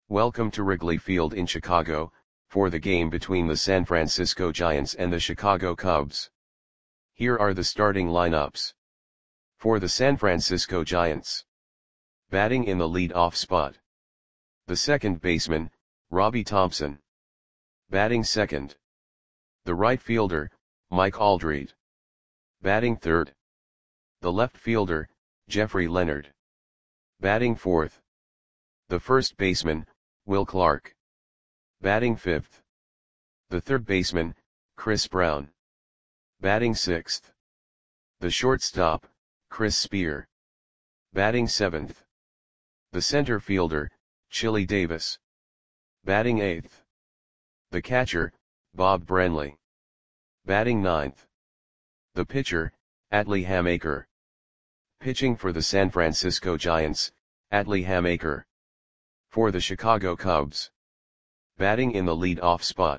Welcome to Wrigley Field in Chicago, for the game between the San Francisco Giants and the Chicago Cubs. Here are the starting lineups. For the San Francisco Giants. Batting in the lead-off spot. The second baseman, Robbie Thompson. Batting second. The right fielder, Mike Aldrete. Batting third. The left fielder, Jeffrey Leonard. Batting fourth. The first baseman, Will Clark. Batting fifth. The third baseman, Chris Brown. Batting sixth. The shortstop, Chris Spear. Batting seventh. The center fielder, Chili Davis. Batting eighth. The catcher, Bob Branley. Batting ninth. The pitcher, Atlee Hammaker. Pitching for the San Francisco Giants, Atlee Hammaker. For the Chicago Cubs. Batting in the lead-off spot.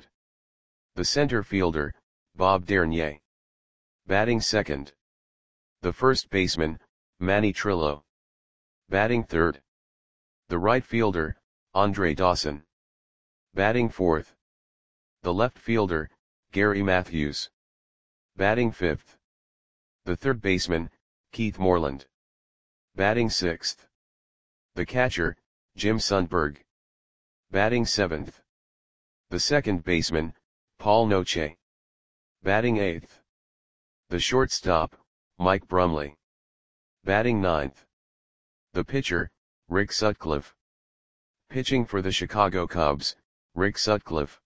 The center fielder, Bob Dernier. Batting second. The first baseman, Manny Trillo. Batting third. The right fielder, Andre Dawson. Batting fourth. The left fielder, Gary Matthews. Batting fifth. The third baseman, Keith Moreland. Batting sixth. The catcher, Jim Sundberg. Batting seventh. The second baseman, Paul Noche. Batting eighth. The shortstop, Mike Brumley. Batting ninth. The pitcher, Rick Sutcliffe. Pitching for the Chicago Cubs, Rick Sutcliffe.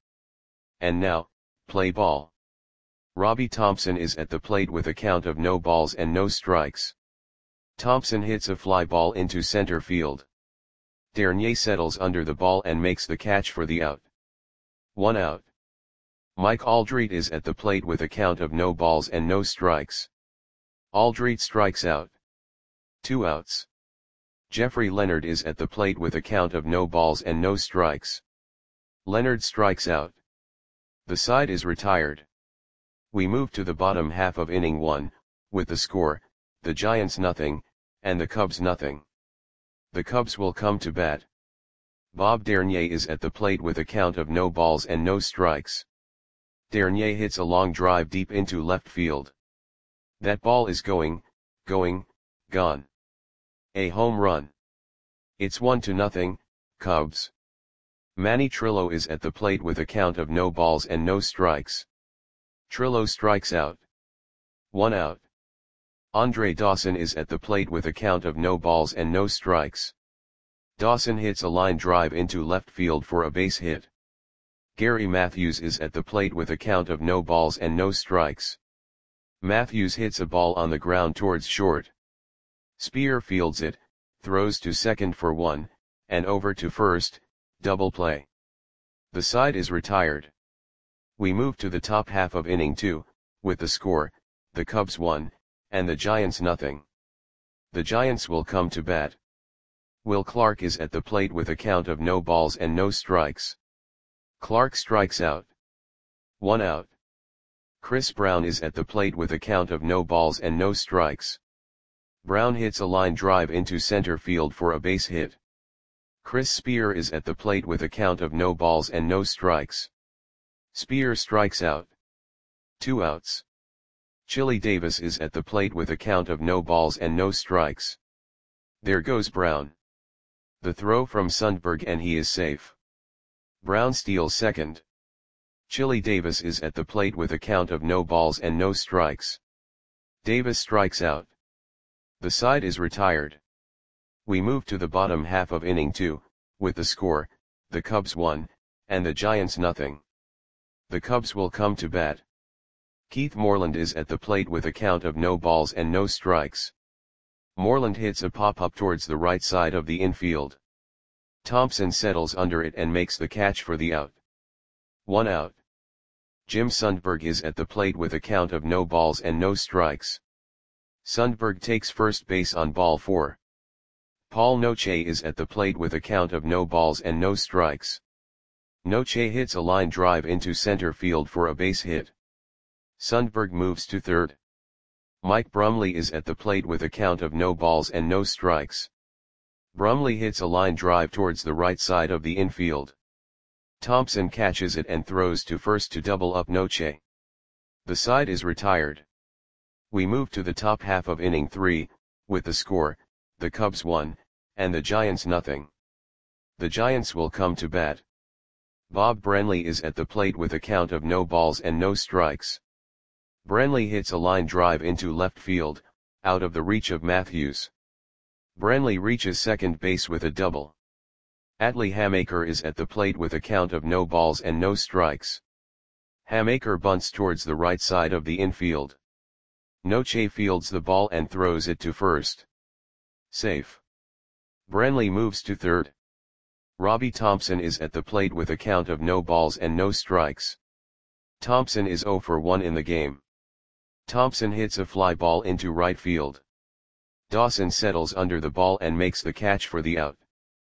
And now, play ball. Robbie Thompson is at the plate with a count of no balls and no strikes. Thompson hits a fly ball into center field. Dernier settles under the ball and makes the catch for the out. 1 out. Mike Aldrete is at the plate with a count of no balls and no strikes. Aldrete strikes out. 2 outs. Jeffrey Leonard is at the plate with a count of no balls and no strikes. Leonard strikes out. The side is retired. We move to the bottom half of inning 1, with the score, the Giants nothing, and the Cubs nothing. The Cubs will come to bat. Bob Dernier is at the plate with a count of no balls and no strikes. Dernier hits a long drive deep into left field. That ball is going, gone. A home run. It's 1-0, Cubs. Manny Trillo is at the plate with a count of no balls and no strikes. Trillo strikes out. 1 out. Andre Dawson is at the plate with a count of no balls and no strikes. Dawson hits a line drive into left field for a base hit. Gary Matthews is at the plate with a count of no balls and no strikes. Matthews hits a ball on the ground towards short. Spear fields it, throws to second for 1, and over to first, double play. The side is retired. We move to the top half of inning 2, with the score, the Cubs 1, and the Giants nothing. The Giants will come to bat. Will Clark is at the plate with a count of no balls and no strikes. Clark strikes out. 1 out. Chris Brown is at the plate with a count of no balls and no strikes. Brown hits a line drive into center field for a base hit. Chris Spear is at the plate with a count of no balls and no strikes. Spear strikes out. 2 outs. Chili Davis is at the plate with a count of no balls and no strikes. There goes Brown. The throw from Sundberg and he is safe. Brown steals second. Chili Davis is at the plate with a count of no balls and no strikes. Davis strikes out. The side is retired. We move to the bottom half of inning 2, with the score, the Cubs 1, and the Giants nothing. The Cubs will come to bat. Keith Moreland is at the plate with a count of no balls and no strikes. Moreland hits a pop-up towards the right side of the infield. Thompson settles under it and makes the catch for the out. 1 out. Jim Sundberg is at the plate with a count of no balls and no strikes. Sundberg takes first base on ball 4. Paul Noche is at the plate with a count of no balls and no strikes. Noche hits a line drive into center field for a base hit. Sundberg moves to third. Mike Brumley is at the plate with a count of no balls and no strikes. Brumley hits a line drive towards the right side of the infield. Thompson catches it and throws to first to double up Noche. The side is retired. We move to the top half of inning 3, with the score, the Cubs 1, and the Giants nothing. The Giants will come to bat. Bob Brenly is at the plate with a count of no balls and no strikes. Brenly hits a line drive into left field, out of the reach of Matthews. Brenly reaches second base with a double. Atlee Hamaker is at the plate with a count of no balls and no strikes. Hamaker bunts towards the right side of the infield. Noche fields the ball and throws it to first. Safe. Brenly moves to third. Robbie Thompson is at the plate with a count of no balls and no strikes. Thompson is 0 for 1 in the game. Thompson hits a fly ball into right field. Dawson settles under the ball and makes the catch for the out.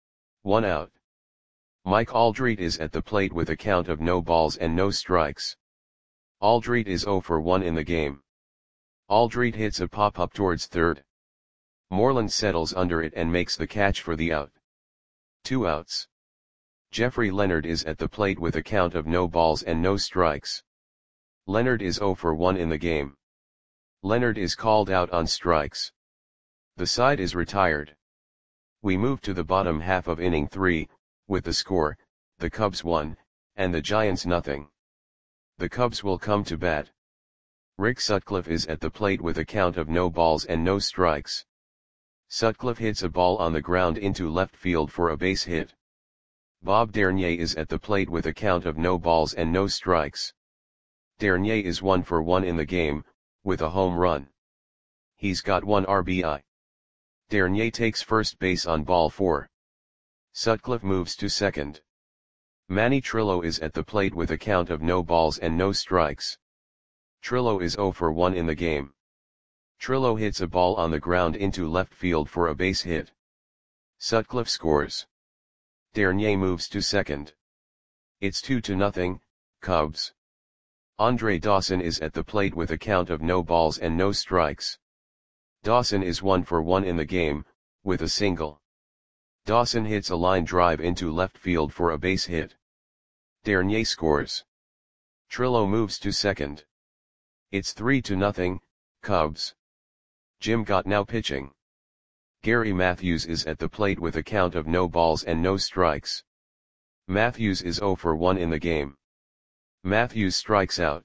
1 out. Mike Aldrete is at the plate with a count of no balls and no strikes. Aldrete is 0 for 1 in the game. Aldrete hits a pop-up towards third. Moreland settles under it and makes the catch for the out. 2 outs. Jeffrey Leonard is at the plate with a count of no balls and no strikes. Leonard is 0 for 1 in the game. Leonard is called out on strikes. The side is retired. We move to the bottom half of inning 3, with the score, the Cubs 1, and the Giants nothing. The Cubs will come to bat. Rick Sutcliffe is at the plate with a count of no balls and no strikes. Sutcliffe hits a ball on the ground into left field for a base hit. Bob Dernier is at the plate with a count of no balls and no strikes. Dernier is 1 for 1 in the game, with a home run. He's got 1 RBI. Dernier takes first base on ball 4. Sutcliffe moves to second. Manny Trillo is at the plate with a count of no balls and no strikes. Trillo is 0 for 1 in the game. Trillo hits a ball on the ground into left field for a base hit. Sutcliffe scores. Dernier moves to second. It's 2-0, Cubs. Andre Dawson is at the plate with a count of no balls and no strikes. Dawson is 1 for 1 in the game, with a single. Dawson hits a line drive into left field for a base hit. Dernier scores. Trillo moves to second. It's 3-0, Cubs. Jim Gott now pitching. Gary Matthews is at the plate with a count of no balls and no strikes. Matthews is 0 for 1 in the game. Matthews strikes out.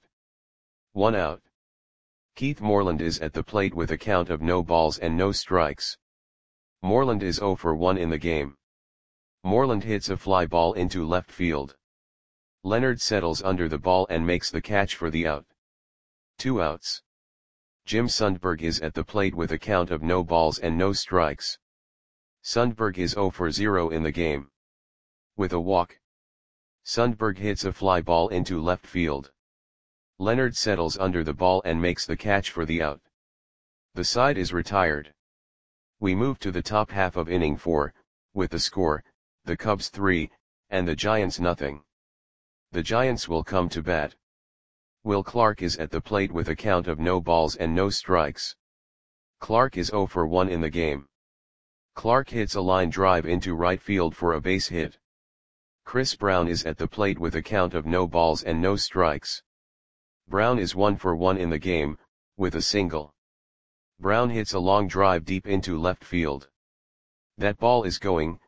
1 out. Keith Moreland is at the plate with a count of no balls and no strikes. Moreland is 0 for 1 in the game. Moreland hits a fly ball into left field. Leonard settles under the ball and makes the catch for the out. 2 outs. Jim Sundberg is at the plate with a count of no balls and no strikes. Sundberg is 0 for 0 in the game. With a walk. Sundberg hits a fly ball into left field. Leonard settles under the ball and makes the catch for the out. The side is retired. We move to the top half of inning 4, with the score, the Cubs 3, and the Giants nothing. The Giants will come to bat. Will Clark is at the plate with a count of no balls and no strikes. Clark is 0 for 1 in the game. Clark hits a line drive into right field for a base hit. Chris Brown is at the plate with a count of no balls and no strikes. Brown is 1 for 1 in the game, with a single. Brown hits a long drive deep into left field. That ball is gone.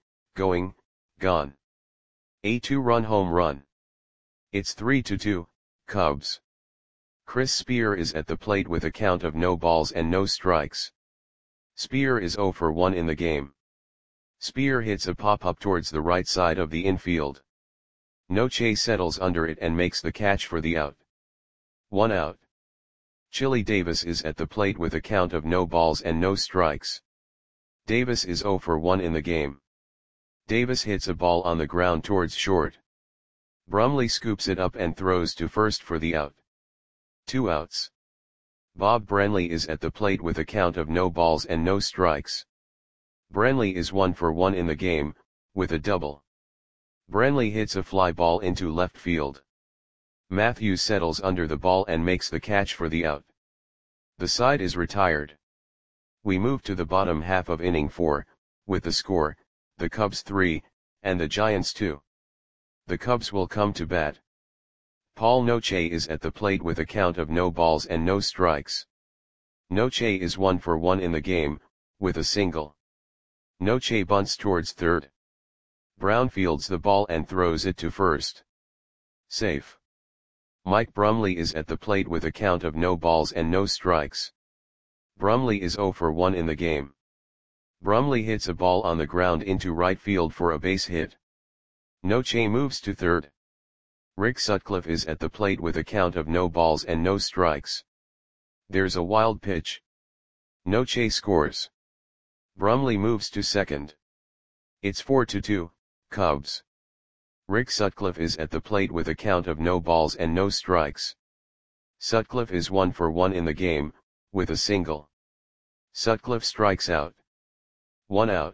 A 2-run home run. It's 3-2, Cubs. Chris Spear is at the plate with a count of no balls and no strikes. Spear is 0 for 1 in the game. Spear hits a pop-up towards the right side of the infield. Noche settles under it and makes the catch for the out. 1 out. Chili Davis is at the plate with a count of no balls and no strikes. Davis is 0 for 1 in the game. Davis hits a ball on the ground towards short. Brumley scoops it up and throws to first for the out. 2 outs. Bob Brenly is at the plate with a count of no balls and no strikes. Brenly is 1 for 1 in the game, with a double. Brenly hits a fly ball into left field. Matthews settles under the ball and makes the catch for the out. The side is retired. We move to the bottom half of inning 4, with the score, the Cubs 3, and the Giants 2. The Cubs will come to bat. Paul Noche is at the plate with a count of no balls and no strikes. Noche is 1 for 1 in the game, with a single. Noche bunts towards third. Brown fields the ball and throws it to first. Safe. Mike Brumley is at the plate with a count of no balls and no strikes. Brumley is 0 for 1 in the game. Brumley hits a ball on the ground into right field for a base hit. Noche moves to third. Rick Sutcliffe is at the plate with a count of no balls and no strikes. There's a wild pitch. Noche scores. Brumley moves to second. It's 4-2, Cubs. Rick Sutcliffe is at the plate with a count of no balls and no strikes. Sutcliffe is 1 for 1 in the game, with a single. Sutcliffe strikes out. 1 out.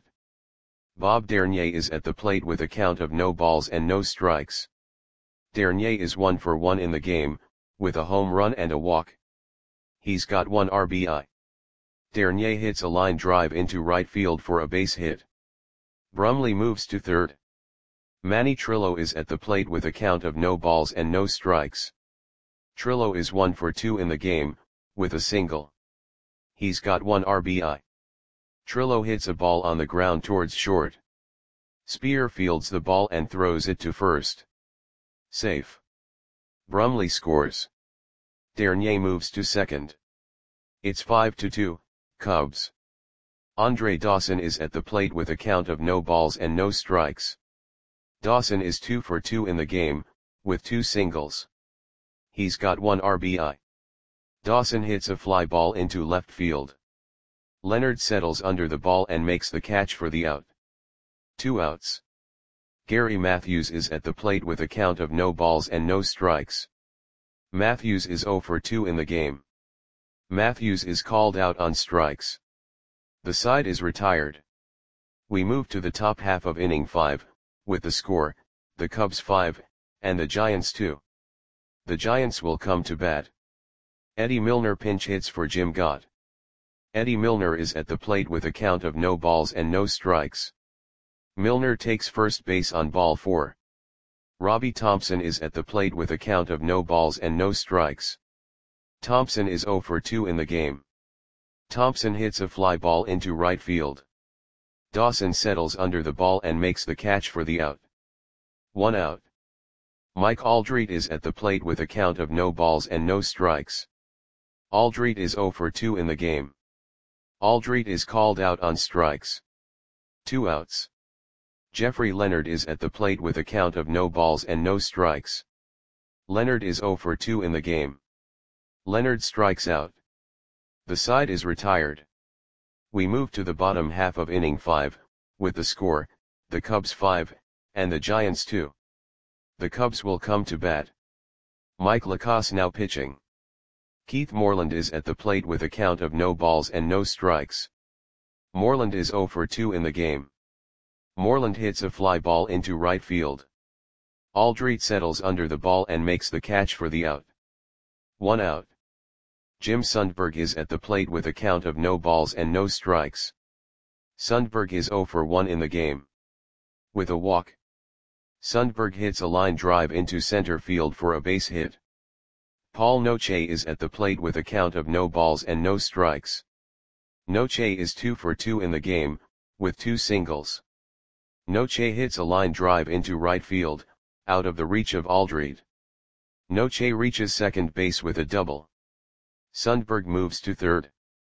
Bob Dernier is at the plate with a count of no balls and no strikes. Dernier is 1 for 1 in the game, with a home run and a walk. He's got 1 RBI. Dernier hits a line drive into right field for a base hit. Brumley moves to third. Manny Trillo is at the plate with a count of no balls and no strikes. Trillo is 1 for 2 in the game, with a single. He's got 1 RBI. Trillo hits a ball on the ground towards short. Spear fields the ball and throws it to first. Safe. Brumley scores. Dernier moves to second. It's 5-2, Cubs. Andre Dawson is at the plate with a count of no balls and no strikes. Dawson is 2 for 2 in the game, with 2 singles. He's got 1 RBI. Dawson hits a fly ball into left field. Leonard settles under the ball and makes the catch for the out. 2 outs. Gary Matthews is at the plate with a count of no balls and no strikes. Matthews is 0 for 2 in the game. Matthews is called out on strikes. The side is retired. We move to the top half of inning 5, with the score, the Cubs 5, and the Giants 2. The Giants will come to bat. Eddie Milner pinch hits for Jim Gott. Eddie Milner is at the plate with a count of no balls and no strikes. Milner takes first base on ball 4. Robbie Thompson is at the plate with a count of no balls and no strikes. Thompson is 0 for 2 in the game. Thompson hits a fly ball into right field. Dawson settles under the ball and makes the catch for the out. 1 out. Mike Aldrete is at the plate with a count of no balls and no strikes. Aldrete is 0 for 2 in the game. Aldrete is called out on strikes. 2 outs. Jeffrey Leonard is at the plate with a count of no balls and no strikes. Leonard is 0 for 2 in the game. Leonard strikes out. The side is retired. We move to the bottom half of inning 5, with the score, the Cubs 5, and the Giants 2. The Cubs will come to bat. Mike Lacasse now pitching. Keith Moreland is at the plate with a count of no balls and no strikes. Moreland is 0 for 2 in the game. Moreland hits a fly ball into right field. Aldrete settles under the ball and makes the catch for the out. 1 out. Jim Sundberg is at the plate with a count of no balls and no strikes. Sundberg is 0 for 1 in the game. With a walk. Sundberg hits a line drive into center field for a base hit. Paul Noche is at the plate with a count of no balls and no strikes. Noche is 2 for 2 in the game, with 2 singles. Noche hits a line drive into right field, out of the reach of Aldrete. Noche reaches second base with a double. Sundberg moves to third.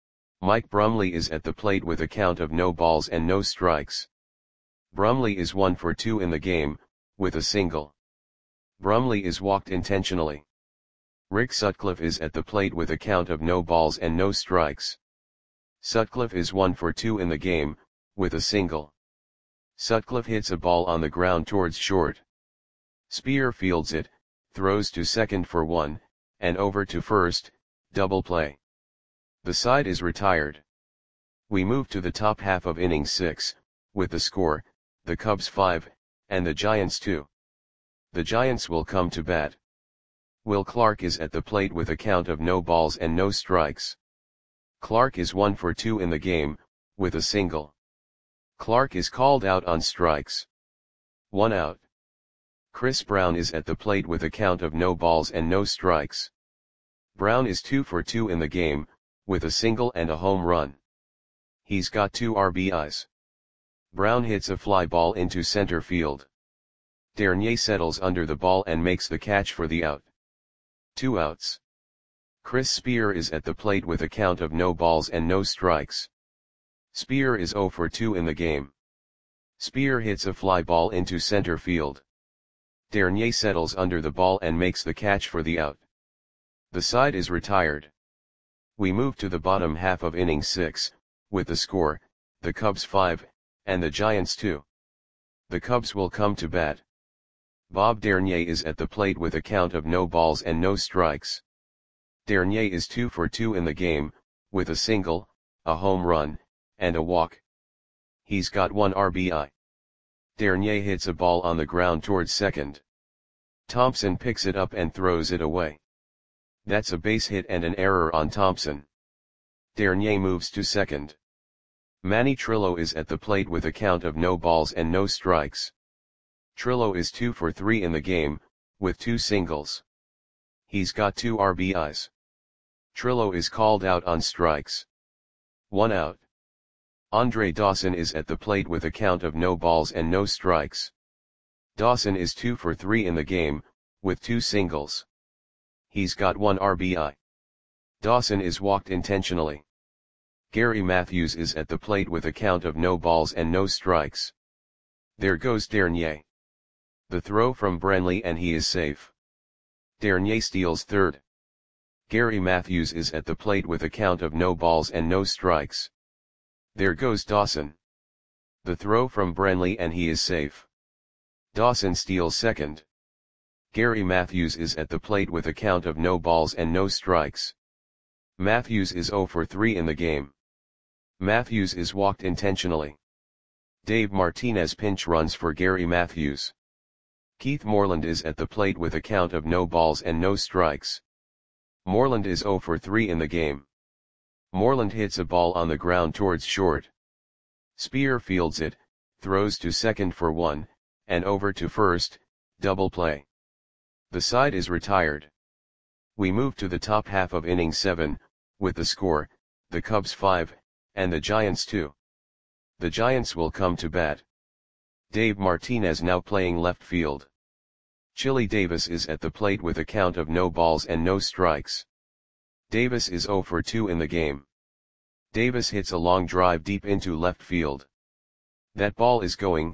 Mike Brumley is at the plate with a count of no balls and no strikes. Brumley is 1 for 2 in the game, with a single. Brumley is walked intentionally. Rick Sutcliffe is at the plate with a count of no balls and no strikes. Sutcliffe is 1 for 2 in the game, with a single. Sutcliffe hits a ball on the ground towards short. Spear fields it, throws to second for 1, and over to first, double play. The side is retired. We move to the top half of inning 6, with the score, the Cubs 5, and the Giants 2. The Giants will come to bat. Will Clark is at the plate with a count of no balls and no strikes. Clark is 1 for 2 in the game, with a single. Clark is called out on strikes. 1 out. Chris Brown is at the plate with a count of no balls and no strikes. Brown is 2 for 2 in the game, with a single and a home run. He's got 2 RBIs. Brown hits a fly ball into center field. Dernier settles under the ball and makes the catch for the out. 2 outs. Chris Spear is at the plate with a count of no balls and no strikes. Spear is 0 for 2 in the game. Spear hits a fly ball into center field. Dernier settles under the ball and makes the catch for the out. The side is retired. We move to the bottom half of inning 6, with the score, the Cubs 5, and the Giants 2. The Cubs will come to bat. Bob Dernier is at the plate with a count of no balls and no strikes. Dernier is 2 for 2 in the game, with a single, a home run, and a walk. He's got 1 RBI. Dernier hits a ball on the ground towards second. Thompson picks it up and throws it away. That's a base hit and an error on Thompson. Dernier moves to second. Manny Trillo is at the plate with a count of no balls and no strikes. Trillo is 2 for 3 in the game, with 2 singles. He's got 2 RBIs. Trillo is called out on strikes. 1 out. Andre Dawson is at the plate with a count of no balls and no strikes. Dawson is 2 for 3 in the game, with 2 singles. He's got 1 RBI. Dawson is walked intentionally. Gary Matthews is at the plate with a count of no balls and no strikes. There goes Dernier. The throw from Brenly and he is safe. Dernier steals third. Gary Matthews is at the plate with a count of no balls and no strikes. There goes Dawson. The throw from Brenly and he is safe. Dawson steals second. Gary Matthews is at the plate with a count of no balls and no strikes. Matthews is 0 for 3 in the game. Matthews is walked intentionally. Dave Martinez pinch runs for Gary Matthews. Keith Moreland is at the plate with a count of no balls and no strikes. Moreland is 0 for 3 in the game. Moreland hits a ball on the ground towards short. Spear fields it, throws to second for 1, and over to first, double play. The side is retired. We move to the top half of inning 7, with the score, the Cubs 5, and the Giants 2. The Giants will come to bat. Dave Martinez now playing left field. Chili Davis is at the plate with a count of no balls and no strikes. Davis is 0 for 2 in the game. Davis hits a long drive deep into left field. That ball is gone.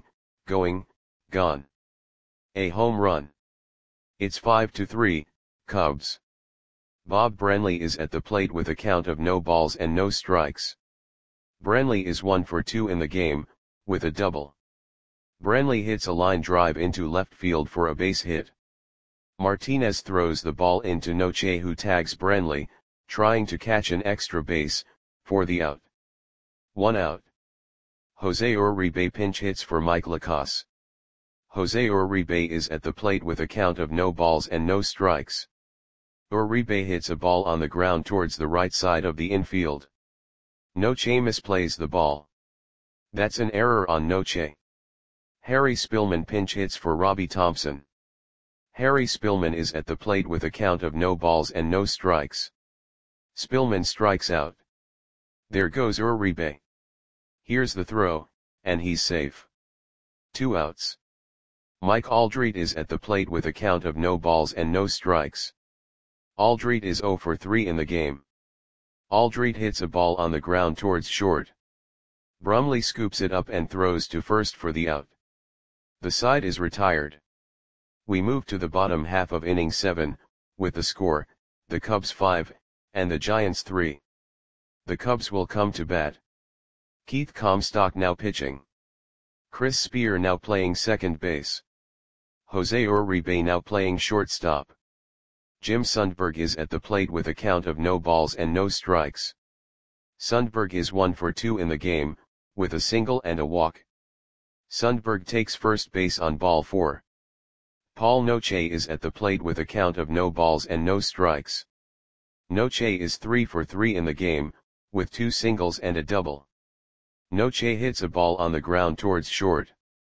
A home run. It's 5-3, Cubs. Bob Brenly is at the plate with a count of no balls and no strikes. Brenly is 1 for 2 in the game, with a double. Brenly hits a line drive into left field for a base hit. Martinez throws the ball into Noche, who tags Brenly, trying to catch an extra base, for the out. 1 out. Jose Uribe pinch hits for Mike Lacasse. Jose Uribe is at the plate with a count of no balls and no strikes. Uribe hits a ball on the ground towards the right side of the infield. Noche misplays the ball. That's an error on Noche. Harry Spillman pinch hits for Robbie Thompson. Harry Spillman is at the plate with a count of no balls and no strikes. Spillman strikes out. There goes Uribe. Here's the throw, and he's safe. 2 outs. Mike Aldrete is at the plate with a count of no balls and no strikes. Aldrete is 0 for 3 in the game. Aldrete hits a ball on the ground towards short. Brumley scoops it up and throws to first for the out. The side is retired. We move to the bottom half of inning 7, with the score, the Cubs 5, and the Giants 3. The Cubs will come to bat. Keith Comstock now pitching. Chris Spear now playing second base. Jose Uribe now playing shortstop. Jim Sundberg is at the plate with a count of no balls and no strikes. Sundberg is 1 for 2 in the game, with a single and a walk. Sundberg takes first base on ball 4. Paul Noche is at the plate with a count of no balls and no strikes. Noche is 3 for 3 in the game, with 2 singles and a double. Noche hits a ball on the ground towards short.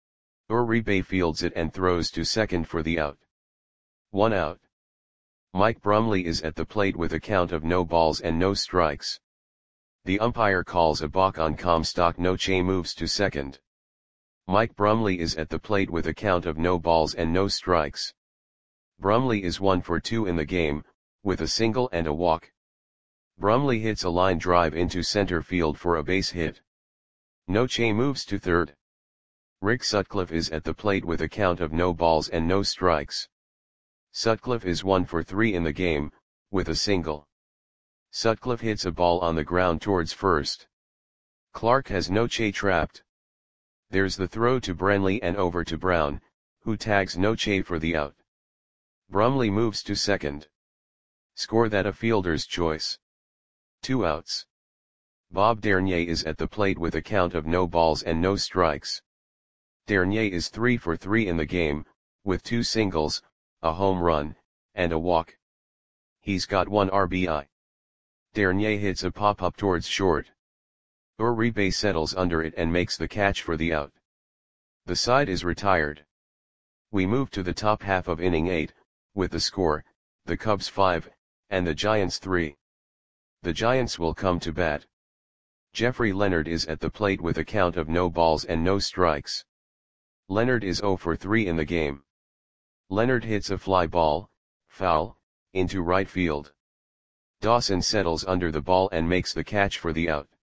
Uribe fields it and throws to second for the out. 1 out. Mike Brumley is at the plate with a count of no balls and no strikes. The umpire calls a balk on Comstock. Noche moves to second. Mike Brumley is at the plate with a count of no balls and no strikes. Brumley is 1 for 2 in the game, with a single and a walk. Brumley hits a line drive into center field for a base hit. Noche moves to third. Rick Sutcliffe is at the plate with a count of no balls and no strikes. Sutcliffe is 1 for 3 in the game, with a single. Sutcliffe hits a ball on the ground towards first. Clark has Noche trapped. There's the throw to Brenly and over to Brown, who tags Noche for the out. Brumley moves to second. Score that a fielder's choice. 2 outs. Bob Dernier is at the plate with a count of no balls and no strikes. Dernier is 3 for 3 in the game, with 2 singles, a home run, and a walk. He's got 1 RBI. Dernier hits a pop-up towards short. Uribe settles under it and makes the catch for the out. The side is retired. We move to the top half of inning 8, with the score, the Cubs 5, and the Giants 3. The Giants will come to bat. Jeffrey Leonard is at the plate with a count of no balls and no strikes. Leonard is 0 for 3 in the game. Leonard hits a fly ball, foul, into right field. Dawson settles under the ball and makes the catch for the out.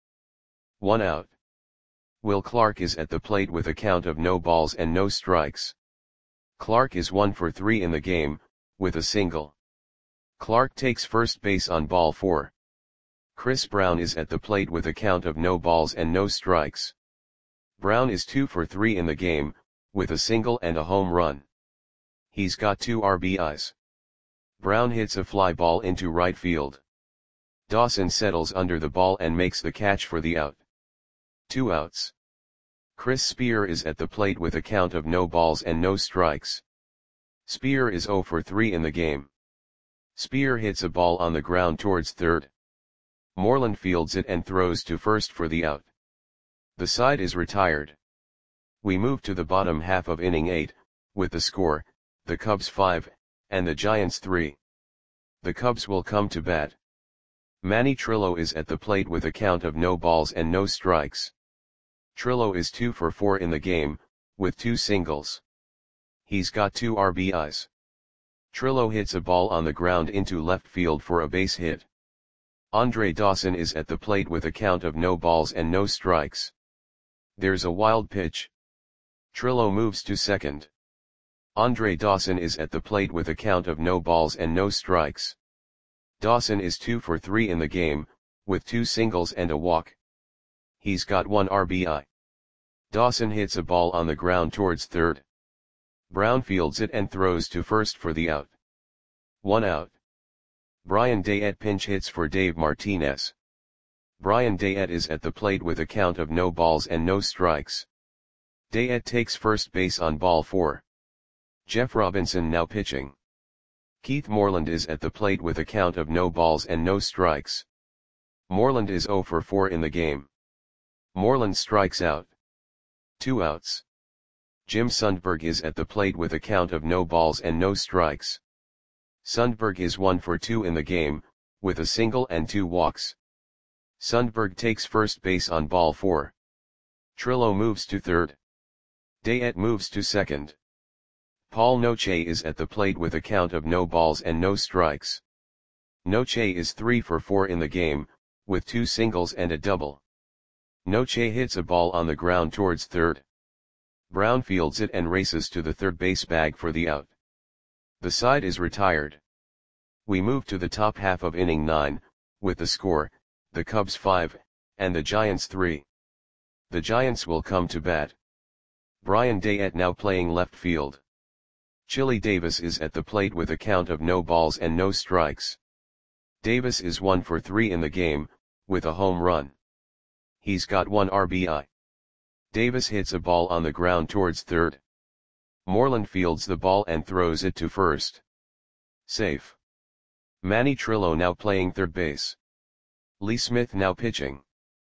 1 out. Will Clark is at the plate with a count of no balls and no strikes. Clark is 1 for 3 in the game, with a single. Clark takes first base on ball 4. Chris Brown is at the plate with a count of no balls and no strikes. Brown is 2 for 3 in the game, with a single and a home run. He's got 2 RBIs. Brown hits a fly ball into right field. Dawson settles under the ball and makes the catch for the out. 2 outs. Chris Spear is at the plate with a count of no balls and no strikes. Spear is 0 for 3 in the game. Spear hits a ball on the ground towards third. Moreland fields it and throws to first for the out. The side is retired. We move to the bottom half of inning 8, with the score, the Cubs 5, and the Giants 3. The Cubs will come to bat. Manny Trillo is at the plate with a count of no balls and no strikes. Trillo is 2 for 4 in the game, with 2 singles. He's got 2 RBIs. Trillo hits a ball on the ground into left field for a base hit. Andre Dawson is at the plate with a count of no balls and no strikes. There's a wild pitch. Trillo moves to second. Andre Dawson is at the plate with a count of no balls and no strikes. Dawson is 2 for 3 in the game, with 2 singles and a walk. He's got 1 RBI. Dawson hits a ball on the ground towards third. Brown fields it and throws to first for the out. 1 out. Brian Dayette pinch hits for Dave Martinez. Brian Dayette is at the plate with a count of no balls and no strikes. Dayette takes first base on ball 4. Jeff Robinson now pitching. Keith Moreland is at the plate with a count of no balls and no strikes. Moreland is 0 for 4 in the game. Moreland strikes out. 2 outs. Jim Sundberg is at the plate with a count of no balls and no strikes. Sundberg is 1 for 2 in the game, with a single and 2 walks. Sundberg takes first base on ball 4. Trillo moves to third. Dayette moves to second. Paul Noche is at the plate with a count of no balls and no strikes. Noche is 3 for 4 in the game, with 2 singles and a double. Noche hits a ball on the ground towards third. Brown fields it and races to the third base bag for the out. The side is retired. We move to the top half of inning 9, with the score, the Cubs 5, and the Giants 3. The Giants will come to bat. Brian Dayette now playing left field. Chili Davis is at the plate with a count of no balls and no strikes. Davis is 1 for 3 in the game, with a home run. He's got 1 RBI. Davis hits a ball on the ground towards third. Moreland fields the ball and throws it to first. Safe. Manny Trillo now playing third base. Lee Smith now pitching.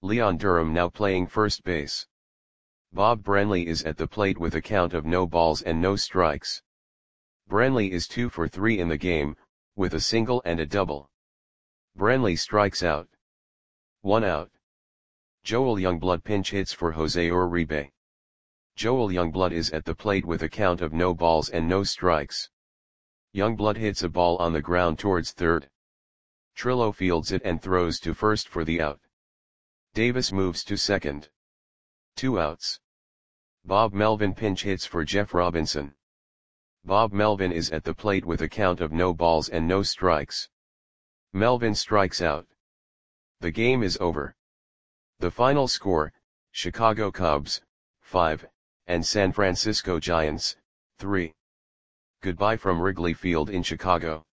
Leon Durham now playing first base. Bob Branley is at the plate with a count of no balls and no strikes. Branley is 2 for 3 in the game, with a single and a double. Branley strikes out. 1 out. Joel Youngblood pinch hits for Jose Uribe. Joel Youngblood is at the plate with a count of no balls and no strikes. Youngblood hits a ball on the ground towards third. Trillo fields it and throws to first for the out. Davis moves to second. 2 outs. Bob Melvin pinch hits for Jeff Robinson. Bob Melvin is at the plate with a count of no balls and no strikes. Melvin strikes out. The game is over. The final score, Chicago Cubs, 5, and San Francisco Giants, 3. Goodbye from Wrigley Field in Chicago.